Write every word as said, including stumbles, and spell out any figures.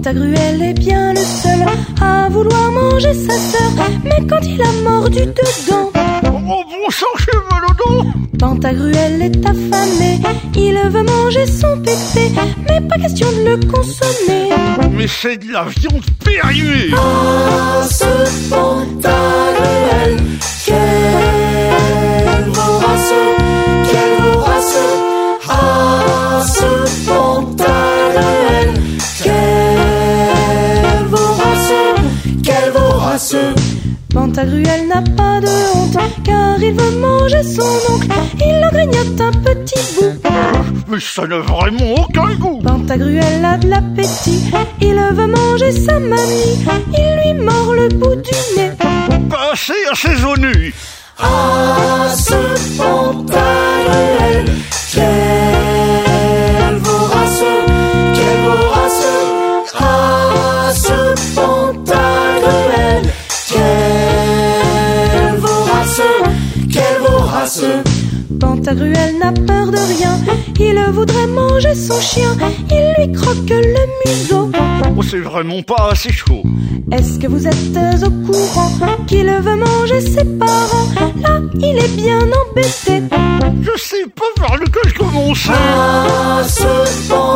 Pantagruel est bien le seul à vouloir manger sa sœur, mais quand il a mordu dedans, oh bon sang, j'ai mal au dos. Pantagruel est affamé, il veut manger son pépé, mais pas question de le consommer. Mais c'est de la viande perriée. Ah, ce Pantagruel, quel vorace, quel vorace. Ah, ce Pantagruel, quel vorace, quel vorace. Pantagruel n'a pas de honte, car il veut manger son oncle. Il en grignote un petit bout. Mais ça n'a vraiment aucun goût. Pantagruel a de l'appétit, il veut manger sa mamie. Il lui mord le bout du nez. Pas assez assaisonné. Ah, ce Pantagruel, quel vorace, quel vorace. Ah, ce Pantagruel, quel vorace, quel vorace. Pantagruel n'a peur de rien, il voudrait manger son chien. Il lui croque le museau. Oh, c'est vraiment pas assez chaud. Est-ce que vous êtes au courant qu'il veut manger ses parents? Là, il est bien embêté. Je sais pas par lequel commencer. Ah, ce